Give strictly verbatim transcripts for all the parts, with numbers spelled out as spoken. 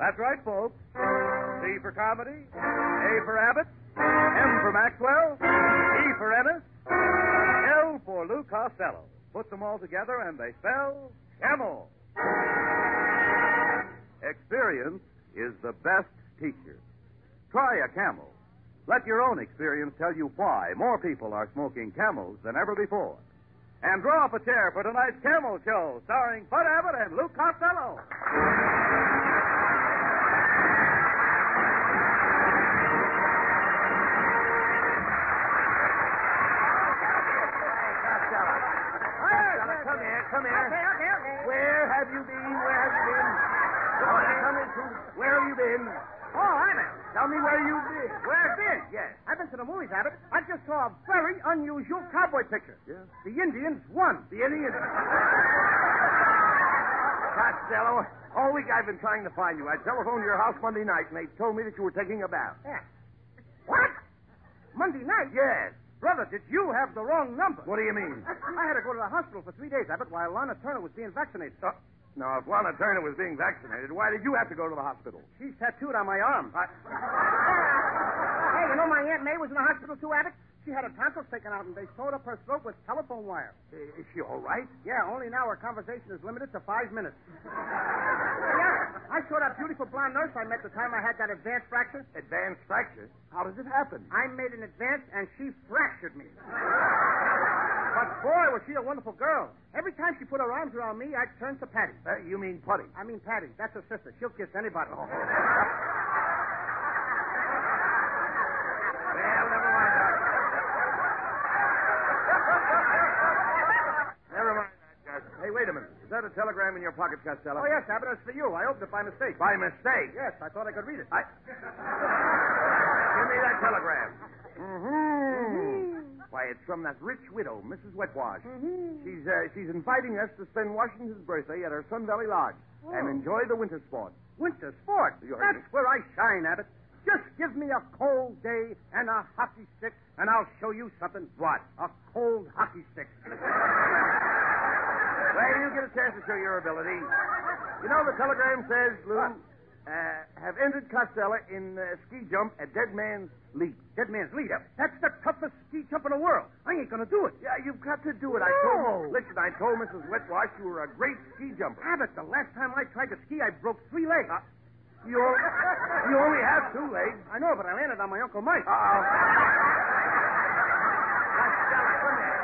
That's right, folks. C for comedy, A for Abbott, M for Maxwell, E for Ennis, L for Lou Costello. Put them all together and they spell Camel. Experience is the best teacher. Try a Camel. Let your own experience tell you why more people are smoking Camels than ever before. And draw up a chair for tonight's Camel Show, starring Bud Abbott and Lou Costello. Come here, come here. Okay, okay, okay. Where have you been? Where have you been? Come on, come into. Where have you been? Oh, Abbott. Tell me where you've been. Where I've been? Yes. I've been to the movies, Abbott. I just saw a very unusual cowboy picture. Yeah? The Indians won. The Indians. Costello, all week I've been trying to find you. I telephoned to your house Monday night, and they told me that you were taking a bath. Yeah. What? Monday night? Yes. Brother, did you have the wrong number? What do you mean? I had to go to the hospital for three days, Abbott, while Lana Turner was being vaccinated. Uh, now, if Lana Turner was being vaccinated, why did you have to go to the hospital? She's tattooed on my arm. I... Hey, you know my Aunt May was in the hospital too, Abbott? She had her tonsils taken out, and they sewed up her throat with telephone wire. Is she all right? Yeah, only now her conversation is limited to five minutes. Yeah, I saw that beautiful blonde nurse I met the time I had that advanced fracture. Advanced fracture? How does it happen? I made an advance, and she fractured me. But, boy, was she a wonderful girl. Every time she put her arms around me, I'd turn to Patty. Uh, you mean Putty? I mean Patty. That's her sister. She'll kiss anybody. Oh. Well, never mind that. Never mind that, Gus. Hey, wait a minute. Is that a telegram in your pocket, Costello? Oh, yes, Abbott. It's for you. I opened it by mistake. By mistake? Yes, I thought I could read it. I... Give me that telegram. Mm-hmm. Why, it's from that rich widow, Missus Wetwash. Mm-hmm. She's uh, she's inviting us to spend Washington's birthday at her Sun Valley Lodge Oh. and enjoy the winter sport. Winter sport. You heard That's me. where I shine, Abbott. Just give me a cold day and a hockey stick, and I'll show you something. What? A cold hockey stick. Well, you get a chance to show your ability. You know, the telegram says, Lou, What? uh, have entered Costello in uh, ski jump at Dead Man's Leap. Dead Man's Leap. That's the toughest ski jump in the world. I ain't going to do it. Yeah, you've got to do it. I No. told Listen, I told Missus Wetwash you were a great ski jumper. Abbott, the last time I tried to ski, I broke three legs. Uh, you, only, you only have two legs. I know, but I landed on my Uncle Mike. Uh-oh. Costello, come here.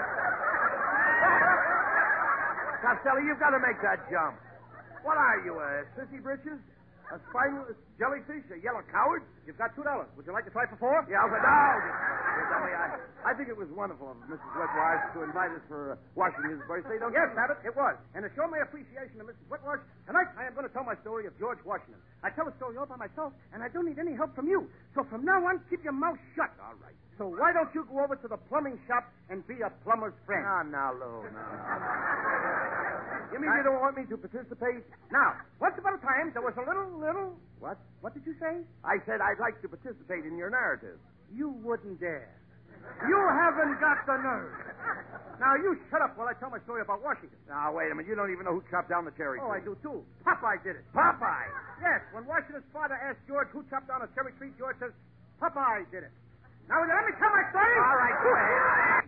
Costello, you've got to make that jump. What are you, a sissy britches? A spineless jellyfish? A yellow coward? You've got two dollars. Would you like to try for four? Yeah, but no. Here, tell me, I, I think it was wonderful of Missus Wetwash to invite us for uh, Washington's birthday, don't Yes, you? Abbott, it was. And to show my appreciation to Missus Whitwash, tonight I am going to tell my story of George Washington. I tell the story all by myself, and I don't need any help from you. So from now on, keep your mouth shut. All right. So why don't you go over to the plumbing shop and be a plumber's friend? No, no, Lou, no, no. You mean you don't want me to participate? Now, once upon a time, there was a little, little... What? What did you say? I said I'd like to participate in your narrative. You wouldn't dare. You haven't got the nerve. Now, you shut up while I tell my story about Washington. Now, wait a minute. You don't even know who chopped down the cherry Oh, tree. I do, too. Popeye did it. Popeye. Yes, when Washington's father asked George who chopped down a cherry tree, George says, Popeye did it. Now, will you let me tell my story? All right, go ahead.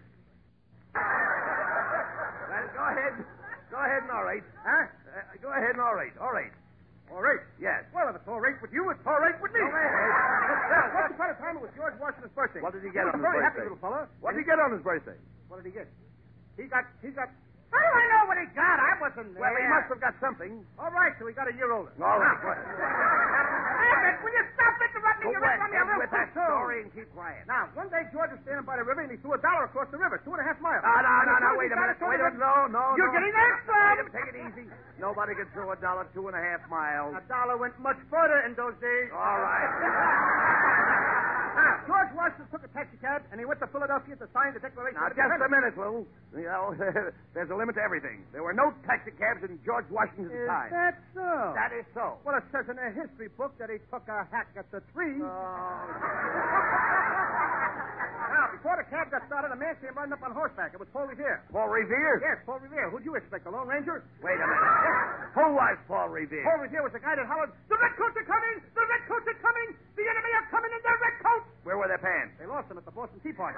Well, go ahead. Go ahead and all right. Huh? Uh, go ahead and all right. All right. All right. Yes. Well, if it's all right with you, it's all right with me. Go ahead. Well, once upon a time, it was George Washington's birthday. What did he get was on a his very birthday? happy little fella. What did he get on his birthday? What did he get? He got, he got... How do I know what he got? I wasn't there. Well, he must have got something. All right, so he got a year older. All right. Now, What? Abbott, will you stop interrupting? Go You're ahead interrupting me real with that quick, too. story and keep quiet. Now, one day George was standing by the river and he threw a dollar across the river, two and a half miles. No, no, no, no. And Wait a he got minute. it to Wait the a minute. No, no, You're no. getting that, Wait a son? minute. Take it easy. Nobody could throw a dollar two and a half miles. A dollar went much further in those days. All right. Now, George Washington took a taxi cab and he went to Philadelphia to sign the Declaration Now, of just a Independence. minute, Lou. You know, there's a limit to everything. There were no taxi cabs in George Washington's Is time. that so? That is so. Well, it says in a history book that he took a hack at the tree. Oh. Now, Before the cab got started, a man came riding up on horseback. It was Paul Revere. Paul Revere? Yes, Paul Revere. Who'd you expect, the Lone Ranger? Wait a minute. Who was Paul Revere? Paul Revere was the guy that hollered, "The redcoats are coming! The redcoats are coming! The enemy are coming in their redcoats!" Where were their pants? They lost them at the Boston Tea Party.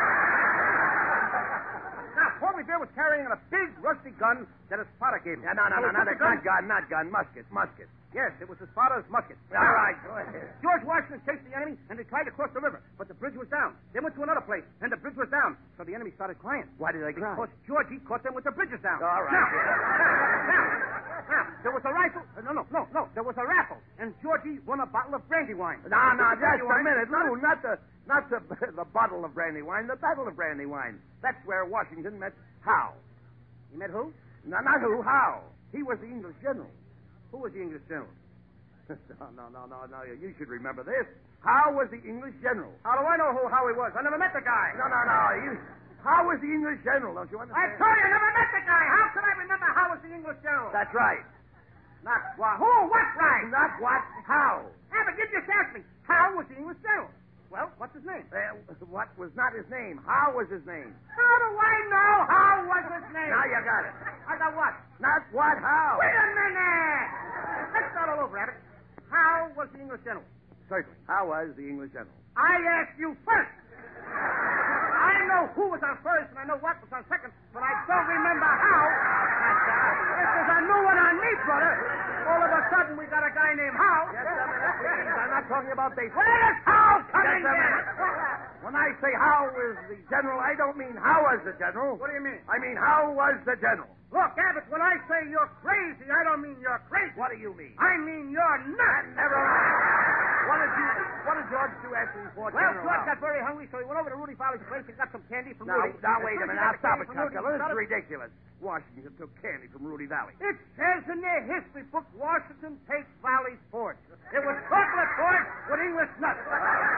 Now, Paul Revere was carrying a big, rusty gun that his father gave him. Yeah, no, no, So no, he no, took the not gun, not gun, musket, musket. Yes, it was his father's musket. All right, go ahead. George Washington chased the enemy, and they tried to cross the river, but the bridge was down. They went to another place, and the bridge was down. So the enemy started crying. Why did they cry? Because George, he caught them with the bridges down. All right. Now, now, now, there was a rifle. uh, No, no, no, no. There was a raffle, and Georgie won a bottle of brandy wine. No, no, just a Brandywine. minute, Lou. Not the, not the, the bottle of brandy wine. The battle of brandy wine. That's where Washington met Howe. He met who? No, not who. Howe. He was the English general. Who was the English general? no, no, no, no, no. You should remember this. Howe was the English general. How do I know who Howie was? I never met the guy. No, no, no. You, Howe was the English general. Don't you I understand? told you, I never met the guy. How could I remember how was the English general? That's right. Not what? Who? What right? Not what? Howe. Yeah, but you just asked me. How was the English general? Well, what's his name? Uh, what was not his name? Howe was his name. How do I know how was his name? Now you got it. I got what? Not what? Howe. Wait a minute! Let's start all over, Abbott. How was the English general? Certainly. How was the English general? I asked you first. I know who was on first, and I know what was on second, but I don't remember how. This is a new one on me, brother. All of a sudden, we got a guy named Howe. Just a minute, please. I'm not talking about they. Where does Howe come Just in a here? minute. When I say Howe was the general, I don't mean how was the general. What do you mean? I mean how was the general. Look, Abbott, when I say you're crazy, I don't mean you're crazy. What do you mean? I mean you're nuts. Never mind. What did you? What did George do after he fought Well, General George Howe? got very hungry, so he went over to Rudy Fowler's place and got some candy from Now, Rudy. now As wait soon a as he minute. got Now the stop candy it, from Rudy, Costello. he This is started- ridiculous. Washington took candy from Rudy Valley. It says in their history book, Washington takes Valley Forge. It was chocolate forge with English nuts. Well,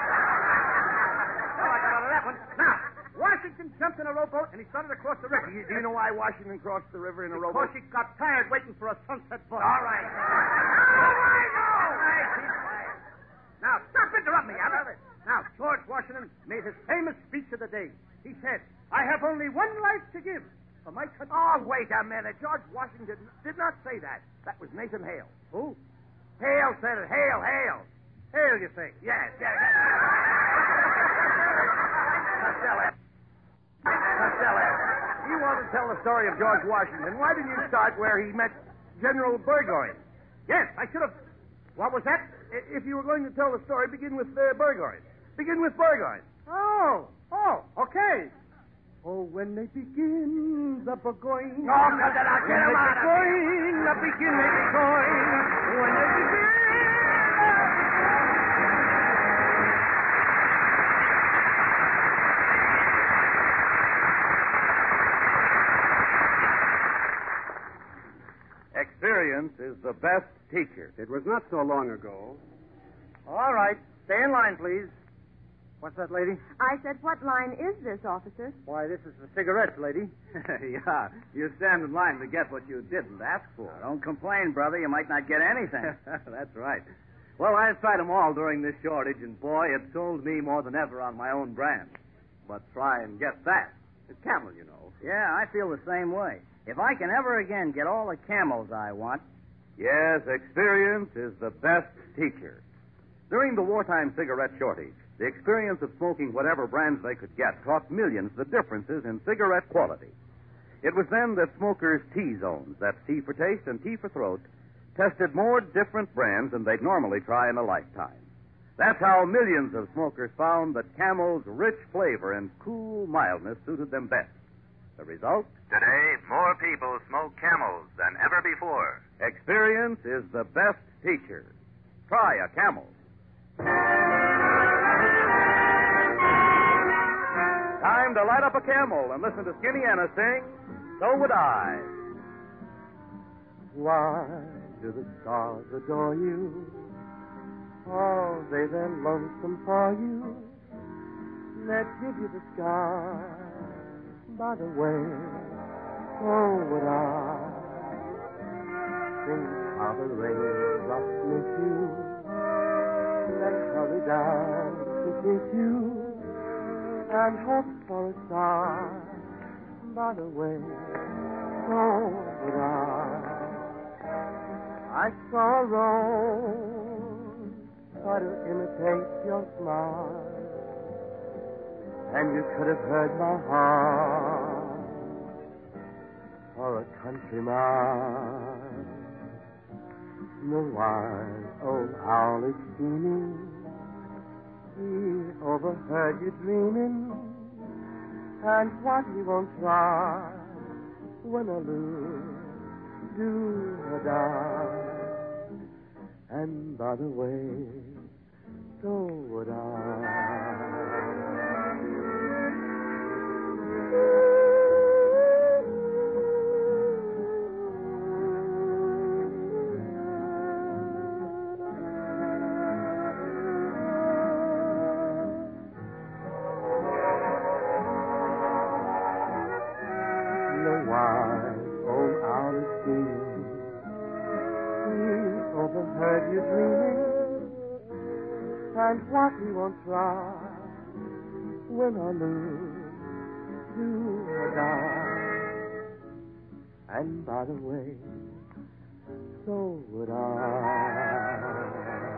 I got out of that one. Now, Washington jumped in a rowboat and he started across the river. Do you, do you know why Washington crossed the river in a Because rowboat? he got tired waiting for a sunset bus. All right. Oh, I know. Now, stop interrupting me, Abbott. Now, George Washington made his famous speech of the day. He said, I have only one life to give for my country. Oh, wait a minute. George Washington did not say that. That was Nathan Hale. Who? Hale said it. Hale, Hale. Hale, you say? Yes, yes. Costello. Costello. You want to tell the story of George Washington. Why didn't you start where he met General Burgoyne? Yes, I should have. What was that? I- If you were going to tell the story, begin with uh, Burgoyne. Begin with Burgoyne. Oh, oh, okay. Oh, when they begin the Burgoyne. Oh, Costello, get him out of here. Burgoyne, the begin the Burgoyne. When they begin. Experience is the best teacher. It was not so long ago. All right, stay in line, please. What's that, lady? I said, what line is this, officer? Why, this is the cigarettes, lady. Yeah, you stand in line to get what you didn't ask for. Don't complain, brother. You might not get anything. That's right. Well, I've tried them all during this shortage, and boy, it sold me more than ever on my own brand. But try and get that. It's Camel, you know. Yeah, I feel the same way. If I can ever again get all the camels I want. Yes, experience is the best teacher. During the wartime cigarette shortage, the experience of smoking whatever brands they could get taught millions the differences in cigarette quality. It was then that smokers' T-zones, that's T for taste and T for throat, tested more different brands than they'd normally try in a lifetime. That's how millions of smokers found that Camel's rich flavor and cool mildness suited them best. The result? Today, more people smoke Camels than ever before. Experience is the best teacher. Try a Camel. Time to light up a Camel and listen to Skinny Anna sing, So Would I. Why do the stars adore you? Are they then lonesome for you? Let's give you the sky. By the way, oh, would I think how the raindrops miss you? Let's hurry down to kiss you and hope for a star. By the way, so would I. I saw a rose try to imitate your smile, and you could have heard my heart for a country mile. The wise old owl is scheming. He overheard you dreaming, and what he won't try, win or lose, do or die. And by the way, so would I. Overheard you dreaming, and what he won't try, win or lose, do or die. And by the way, so would I.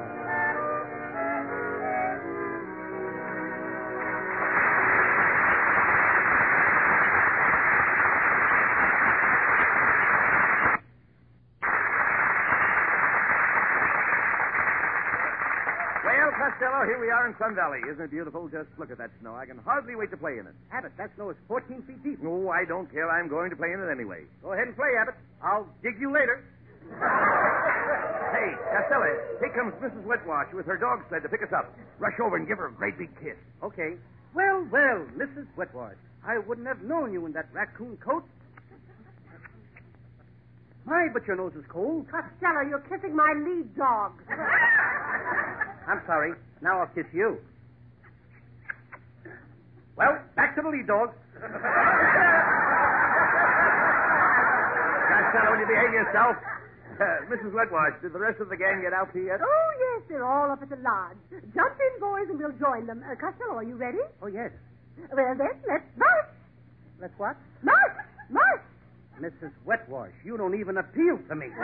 Costello, here we are in Sun Valley. Isn't it beautiful? Just look at that snow. I can hardly wait to play in it. Abbott, that snow is fourteen feet deep. Oh, I don't care. I'm going to play in it anyway. Go ahead and play, Abbott. I'll dig you later. Hey, Costello, here comes Missus Wetwash with her dog sled to pick us up. Rush over and give her a great big kiss. Okay. Well, well, Missus Wetwash, I wouldn't have known you in that raccoon coat. My, but your nose is cold. Costello, you're kissing my lead dog. I'm sorry. Now I'll kiss you. Well, back to the lead dog. Costello, will you behave yourself? Uh, Missus Wetwash, did the rest of the gang get out here yet? Oh, yes, they're all up at the lodge. Jump in, boys, and we'll join them. Uh, Costello, are you ready? Oh, yes. Well, then, let's march. Let's what? March! March! Missus Wetwash, you don't even appeal to me.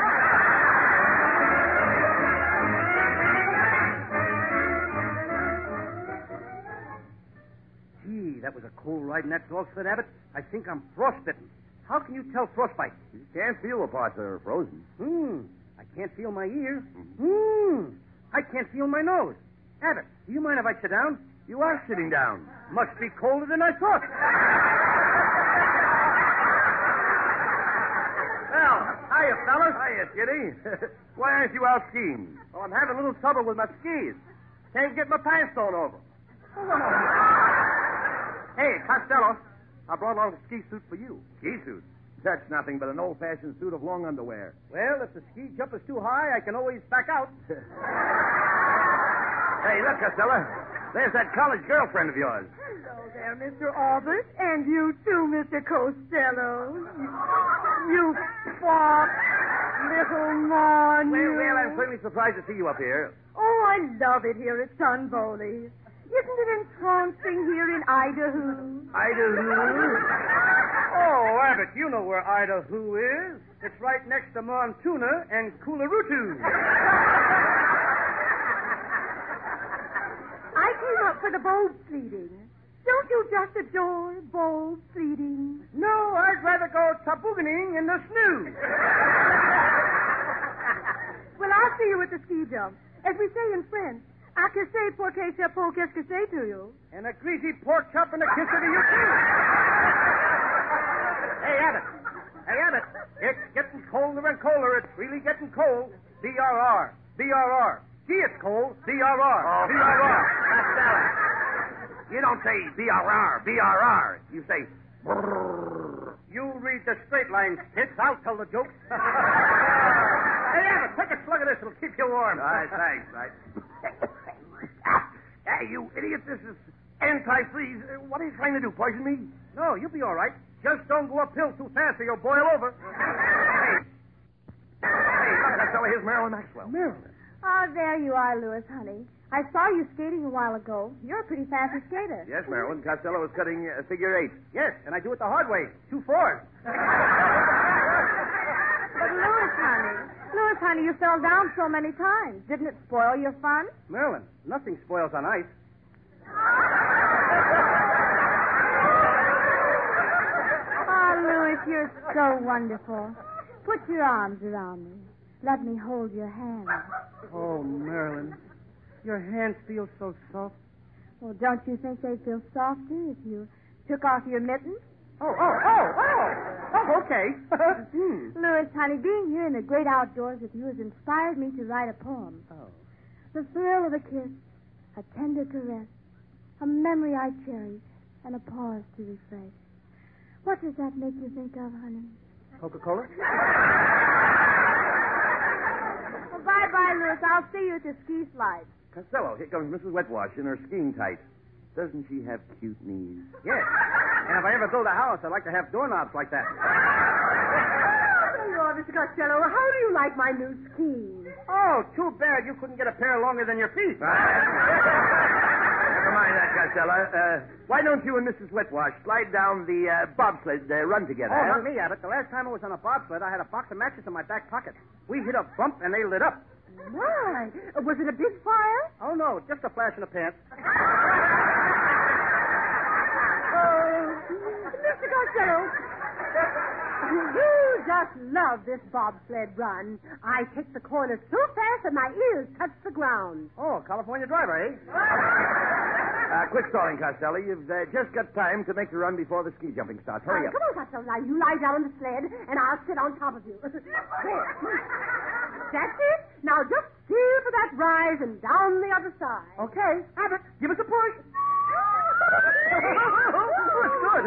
Gee, that was a cold ride in that dog sled, Abbott. I think I'm frostbitten. How can you tell frostbite? You can't feel the parts that are frozen. Hmm. I can't feel my ear. Hmm. I can't feel my nose. Abbott, do you mind if I sit down? You are sitting down. Must be colder than I thought. Well, hiya, fellas. Hiya, Kitty. Why aren't you out skiing? Oh, I'm having a little trouble with my skis. Can't get my pants thrown over. Hey, Costello, I brought along a ski suit for you. Ski suit? That's nothing but an old-fashioned suit of long underwear. Well, if the ski jump is too high, I can always back out. Hey, look, Costello. There's that college girlfriend of yours. Hello there, Mister Albert. And you too, Mister Costello. You, you fat little mon. Well, well, I'm certainly surprised to see you up here. Oh, I love it here at Sun Bowley. Isn't it entrancing here in Idaho? Idaho? Oh, Abbott, you know where Idaho is. It's right next to Montuna and Coolarootu. I came up for the bobsledding. Don't you just adore bobsledding? No, I'd rather go tobogganing in the snoo. Well, I'll see you at the ski jump. As we say in French, à que c'est pour que c'est pour qu'est-ce que c'est to you? And a greasy pork chop and a kisser to you, too. Hey, Abbott. Hey, Abbott. It's getting colder and colder. It's really getting cold. B R R. B R R. Gee, it's cold. B R R. Oh, B R R. Costello. You don't say B R R, B R R. You say brrr. You read the straight line, Spitz. I'll tell the joke. Hey, Abbott, take a slug of this. It'll keep you warm. All right, thanks, right. Hey, you idiot, this is anti-freeze. Uh, What are you trying to do, poison me? No, you'll be all right. Just don't go uphill too fast or you'll boil over. Hey, hey, look, Costello, here's Marilyn Maxwell. Marilyn? Oh, there you are, Louis, honey. I saw you skating a while ago. You're a pretty fancy skater. Yes, Marilyn. Costello was cutting uh, figure eight. Yes, and I do it the hard way. Two fours. But Louis, honey, Louis, honey, you fell down so many times. Didn't it spoil your fun? Marilyn, nothing spoils on ice. Oh, Louis, you're so wonderful. Put your arms around me. Let me hold your hand. Oh, Marilyn, your hands feel so soft. Well, don't you think they'd feel softer if you took off your mittens? Oh, oh, oh, oh. Oh, okay. hmm. Louis, honey, being here in the great outdoors with you has inspired me to write a poem. Oh. The thrill of a kiss, a tender caress, a memory I cherish, and a pause to refresh. What does that make you think of, honey? Coca-Cola? Well, bye-bye, Louis. I'll see you at the ski slide. Costello, here comes Missus Wetwash in her skiing tights. Doesn't she have cute knees? Yes. And if I ever build a house, I'd like to have doorknobs like that. There you are, Mister Costello. How do you like my new skis? Oh, too bad you couldn't get a pair longer than your feet. Never mind that, Costello. Uh, why don't you and Missus Wetwash slide down the uh, bobsled uh, run together? Oh, huh? not me, Abbott. The last time I was on a bobsled, I had a box of matches in my back pocket. We hit a bump, and they lit up. My. Was it a big fire? Oh, no, just a flash in the pants. Mister Costello, you just love this bobsled run. I take the corners so fast that my ears touch the ground. Oh, California driver, eh? Uh, quit stalling, Costello. You've uh, just got time to make the run before the ski jumping starts. Hurry Uh, up. come on, Costello. Now, you lie down on the sled, and I'll sit on top of you. There. That's it. Now, just steer for that rise and down the other side. Okay. Abbott, give us a push. Oh, it's good.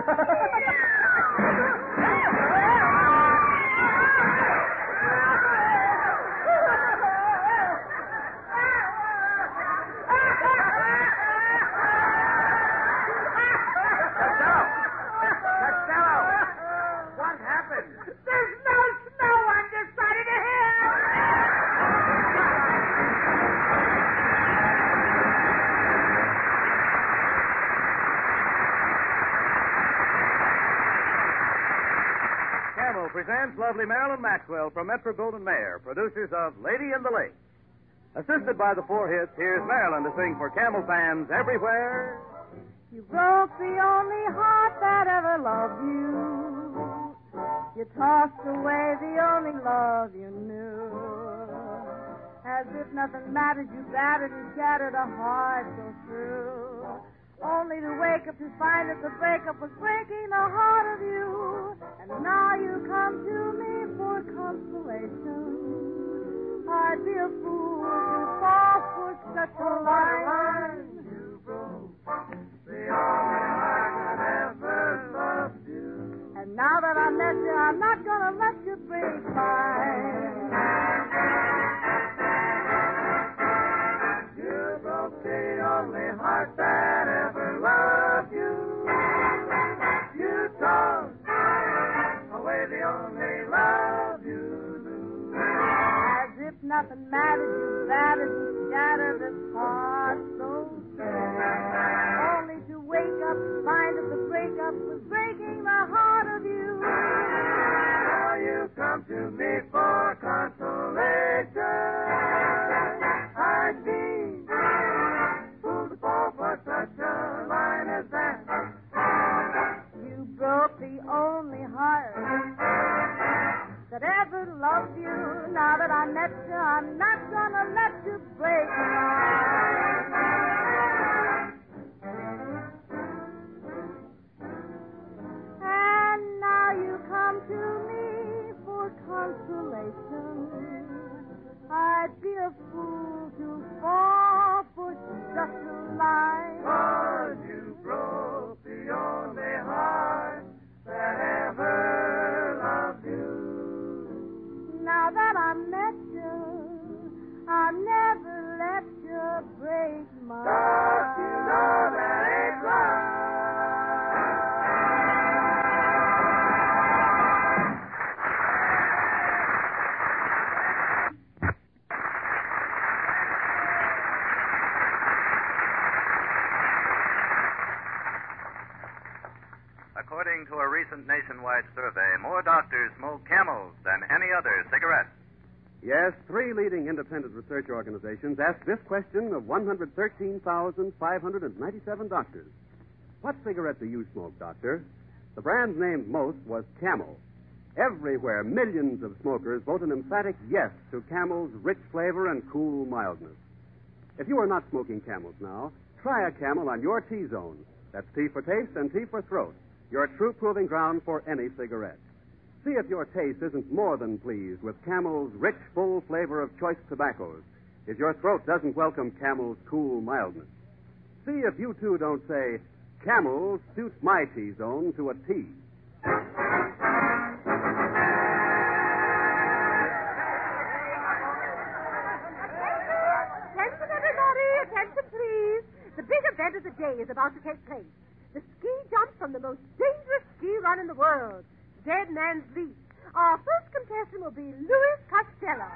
Presents lovely Marilyn Maxwell from Metro-Goldwyn-Mayer, producers of Lady in the Lake. Assisted by the four hits, here's Marilyn to sing for Camel fans everywhere. You broke the only heart that ever loved you. You tossed away the only love you knew. As if nothing mattered, you battered and shattered a heart so true. Only to wake up to find that the breakup was breaking the heart of you. And now you come to me for consolation. I'd be a fool to fall for such a line. You broke the only heart that ever loved you. And now that I met you, I'm not gonna let you break mine. You broke the only heart that ever loved you. You tossed away the only love you knew. As if nothing mattered, you battered and shattered this heart so sad. Only to wake up and find that the breakup was breaking the heart of you. Now you come to me for consolation. I'd be fool to fall for such a line as that. You broke the only heart that ever loved you. Now that I met you, I'm not gonna let you break mine. According to a recent nationwide survey, more doctors smoke Camels than any other cigarette. Yes, three leading independent research organizations asked this question of one hundred thirteen thousand five hundred ninety-seven doctors. What cigarette do you smoke, doctor? The brand named most was Camel. Everywhere, millions of smokers vote an emphatic yes to Camel's rich flavor and cool mildness. If you are not smoking Camels now, try a Camel on your T-zone. That's T for taste and T for throat, your true proving ground for any cigarette. See if your taste isn't more than pleased with Camel's rich, full flavor of choice tobaccos, if your throat doesn't welcome Camel's cool mildness. See if you, too, don't say, Camel suits my T-zone to a T. Attention, everybody! Attention, please! The big event of the day is about to take place. The ski jump from the most dangerous ski run in the world, Dead Man's Leap. Our first contestant will be Louis Costello.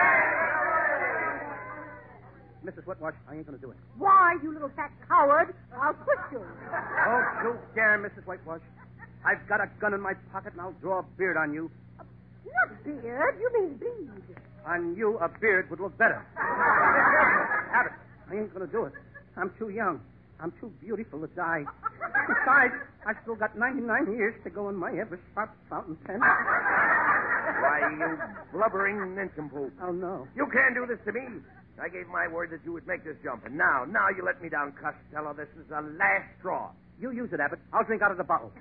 Missus Whitwash, I ain't going to do it. Why, you little fat coward? I'll quit you. Don't you dare, Missus Whitewash. I've got a gun in my pocket, and I'll draw a beard on you. Not beard. You mean bleed. On you, a beard would look better. Abbott, I ain't going to do it. I'm too young. I'm too beautiful to die. Besides, I've still got ninety-nine years to go in my ever-sharp fountain pen. Why, you blubbering nincompoop. Oh, no. You can't do this to me. I gave my word that you would make this jump, and now, now you let me down, Costello. This is the last straw. You use it, Abbott. I'll drink out of the bottle.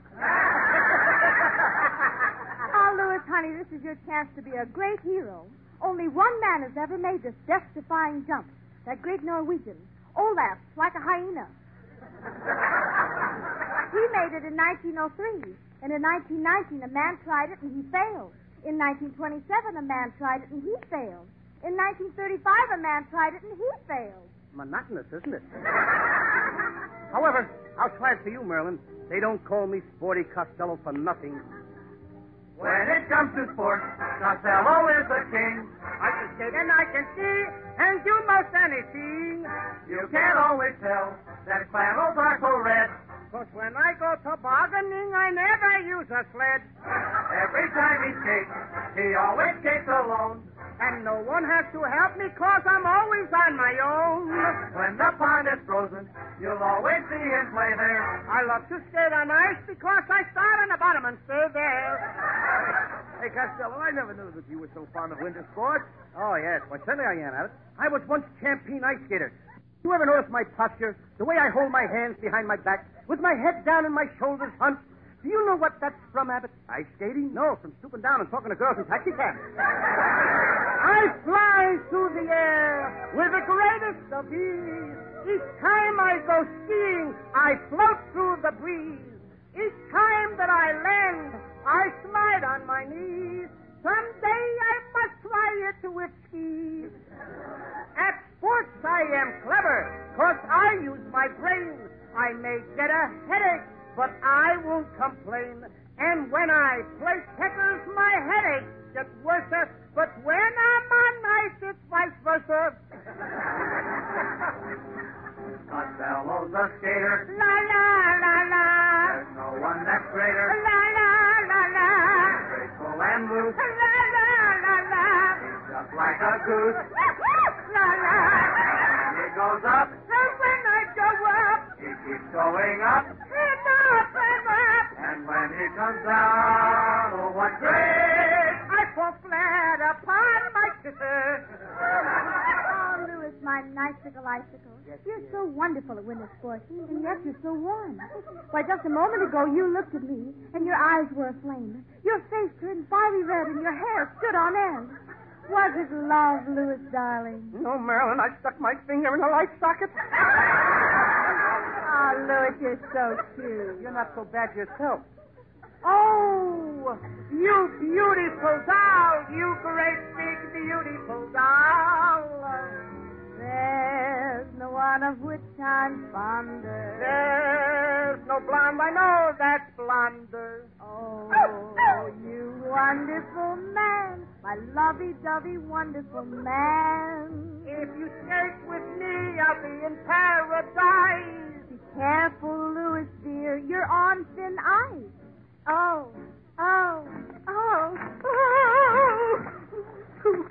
Oh, Louis, honey, this is your chance to be a great hero. Only one man has ever made this death-defying jump. That great Norwegian, Olaf, like a hyena. He made it in nineteen oh three, and in nineteen nineteen a man tried it and he failed. In nineteen twenty-seven a man tried it and he failed. In nineteen thirty-five a man tried it and he failed. Monotonous, isn't it? However, I'll try it for you, Merlin. They don't call me Sporty Costello for nothing. When it comes to sports, Costello is the king. I can skate and I can ski and do most anything. You can't always tell that flannels are so red. Cause when I go tobogganing, I never use a sled. Every time he skates, he always skates alone. And no one has to help me cause I'm always on my own. When the pond is frozen, you'll always see him play there. I love to skate on ice because I start on the bottom and stay there. Hey, Costello, I never knew that you were so fond of winter sports. Oh, yes. Well, certainly I am, Abbott. I was once champion ice skater. You ever notice my posture? The way I hold my hands behind my back, with my head down and my shoulders hunched? Do you know what that's from, Abbott? Ice skating? No, from stooping down and talking to girls in taxicabs. I fly through the air with the greatest of ease. Each time I go skiing, I float through the breeze. Each time that I land, I slide on my knees. Someday I must try it with skis. At sports I am clever, 'cause I use my brain. I may get a headache, but I won't complain. And when I play checkers, my headache gets worse. But when I'm on ice, it's vice versa. Costello's a skater. La, la, la, la. There's no one that's greater. La, la, la, la. Graceful and loose. La, la, la, la. Just like a goose. La, la. And he goes up. And when I go up, He keeps going up. and up, and up, And when he comes down, oh, what great. I fall flat upon my sister. Oh, Louis, my icicle, icicle. You're so wonderful at winter sports, and yet you're so warm. Why, just a moment ago, you looked at me, and your eyes were aflame. Your face turned fiery red, and your hair stood on end. Was it love, Louis, darling? No, Marilyn, I stuck my finger in a light socket. Oh, Louis, you're so cute. You're not so bad yourself. Oh, you beautiful doll, you great big beautiful doll. There's no one of which I'm fonder. There's no blonde I know that's blonder. Oh, you wonderful man, my lovey-dovey wonderful man. If you skate with me, I'll be in paradise. Be careful, Louis, dear, you're on thin ice. Oh, oh, oh, oh.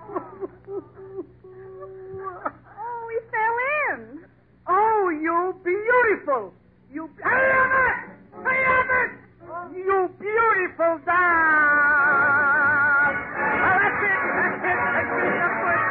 Oh, we fell in. Oh, you beautiful. You. Hey, Abbott! Hey, Abbott! You beautiful dog! Well, that's it. That's it. That's it. That's it.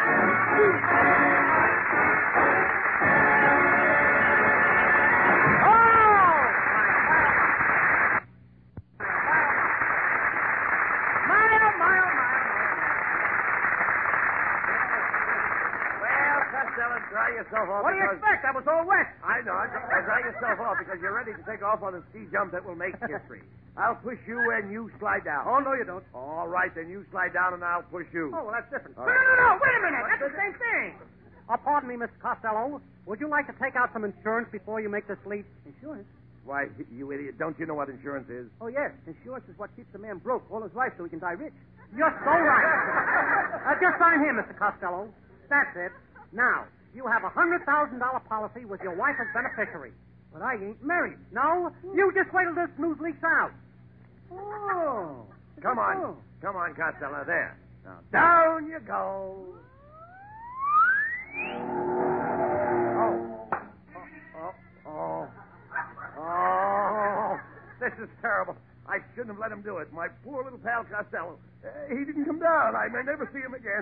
Dry yourself off. What do you because- expect? I was all wet. I know. Now dry yourself off because you're ready to take off on a ski jump that will make history. I'll push you and you slide down. Oh, no, you don't. All right, then you slide down and I'll push you. Oh, well, that's different. All no, right. no, no, no. Wait a minute. That's the same thing. Oh, pardon me, Mister Costello. Would you like to take out some insurance before you make this leap? Insurance? Why, you idiot, don't you know what insurance is? Oh, yes. Insurance is what keeps a man broke all his life so he can die rich. You're so right. uh, just sign here, Mister Costello. That's it. Now, you have a one hundred thousand dollars policy with your wife as beneficiary. But I ain't married. No? You just wait till this news leaks out. Oh. Come on. Oh. Come on, Costello. There. Now, down you go. Oh. Oh. Oh. Oh. This is terrible. I shouldn't have let him do it. My poor little pal Costello. Uh, he didn't come down. I may never see him again.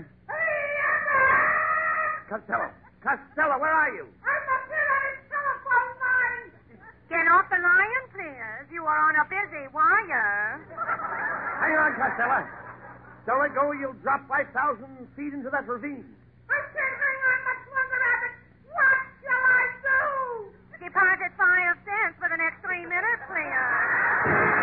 Costello. Costello, where are you? I'm up here on his telephone line. Get off the line, please. You are on a busy wire. Hang on, Costello. Don't let go or you'll drop five thousand feet into that ravine. I can't hang on much longer, Abbott. What shall I do? Deposit five cents for the next three minutes, please.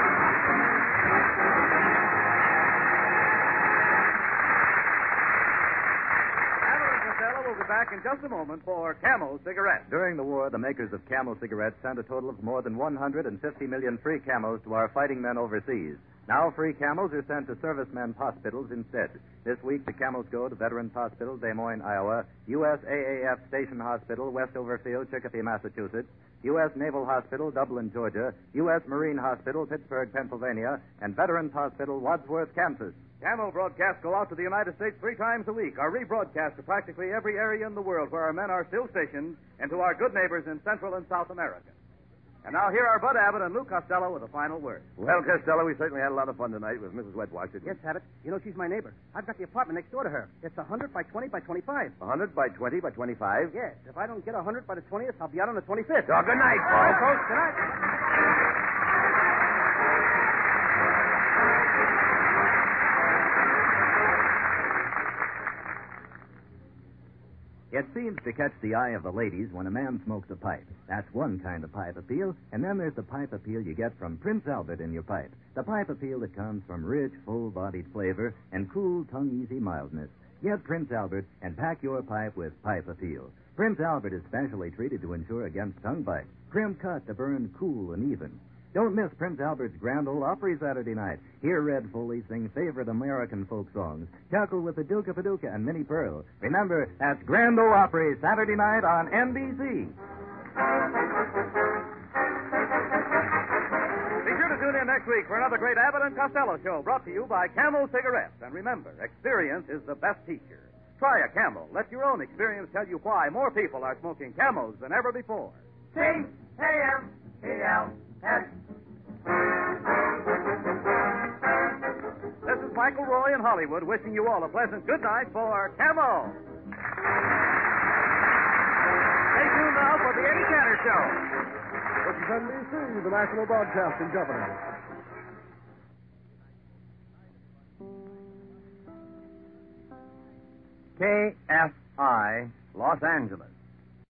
We'll be back in just a moment for Camel cigarettes. During the war, the makers of Camel cigarettes sent a total of more than one hundred fifty million free Camels to our fighting men overseas. Now free Camels are sent to servicemen's hospitals instead. This week, the Camels go to Veterans Hospital, Des Moines, Iowa, U S A A F Station Hospital, Westover Field, Chicopee, Massachusetts, U S Naval Hospital, Dublin, Georgia, U S Marine Hospital, Pittsburgh, Pennsylvania, and Veterans Hospital, Wadsworth, Kansas. Camel broadcasts go out to the United States three times a week, are rebroadcast to practically every area in the world where our men are still stationed, and to our good neighbors in Central and South America. And now here are Bud Abbott and Lou Costello with a final word. Well, Costello, we certainly had a lot of fun tonight with Missus Wetwash. didn't we? Yes, Abbott. You know, she's my neighbor. I've got the apartment next door to her. It's one hundred by twenty by twenty-five. one hundred by twenty by twenty-five? Yes. If I don't get one hundred by the twentieth, I'll be out on the twenty-fifth. Oh, good night, All right, folks. folks. Good night. It seems to catch the eye of the ladies when a man smokes a pipe. That's one kind of pipe appeal. And then there's the pipe appeal you get from Prince Albert in your pipe. The pipe appeal that comes from rich, full-bodied flavor and cool, tongue-easy mildness. Get Prince Albert and pack your pipe with pipe appeal. Prince Albert is specially treated to ensure against tongue bite. Trim cut to burn cool and even. Don't miss Prince Albert's Grand Ole Opry Saturday night. Hear Red Foley sing favorite American folk songs. Chuckle with the Duke of Paducah and Minnie Pearl. Remember, that's Grand Ole Opry Saturday night on N B C. Be sure to tune in next week for another great Abbott and Costello show brought to you by Camel Cigarettes. And remember, experience is the best teacher. Try a Camel. Let your own experience tell you why more people are smoking Camels than ever before. C A M E L S. This is Michael Roy in Hollywood wishing you all a pleasant good night for Camel. Stay tuned now for the Eddie Cantor Show. This is N B C, the National Broadcasting Company. K F I, Los Angeles.